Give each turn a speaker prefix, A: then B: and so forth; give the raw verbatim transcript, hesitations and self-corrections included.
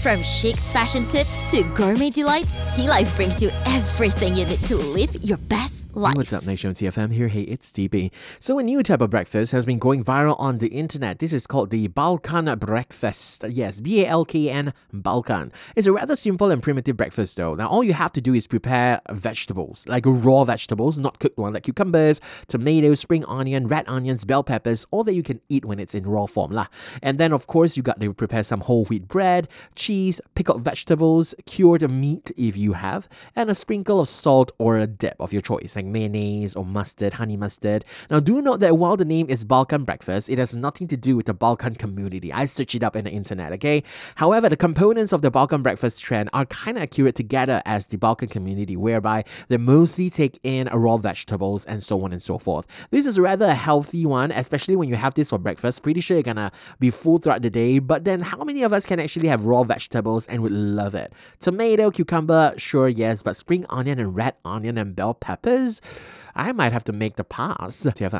A: From chic fashion tips to gourmet delights, Tea Life brings you everything you need to live your best life.
B: Hey, what's up, Nation T F M here. Hey, it's T B. So a new type of breakfast has been going viral on the internet. This is called the Balkan breakfast. Yes, B A L K N, Balkan. It's a rather simple and primitive breakfast though. Now all you have to do is prepare vegetables, like raw vegetables, not cooked ones, like cucumbers, tomatoes, spring onion, red onions, bell peppers, all that you can eat when it's in raw form lah. And then of course you got to prepare some whole wheat bread, cheese, pickled vegetables, cured meat if you have, and a sprinkle of salt or a dip of your choice, like mayonnaise or mustard, honey mustard. Now do note that while the name is Balkan breakfast, it has nothing to do with the Balkan community. I searched it up in the internet, okay? However, the components of the Balkan breakfast trend are kind of accurate together as the Balkan community, whereby they mostly take in raw vegetables and so on and so forth. This is rather a healthy one, especially when you have this for breakfast. Pretty sure you're gonna be full throughout the day, but then how many of us can actually have raw vegetables and would love it? Tomato, cucumber, sure, yes, but spring onion and red onion and bell peppers? I might have to make the pass.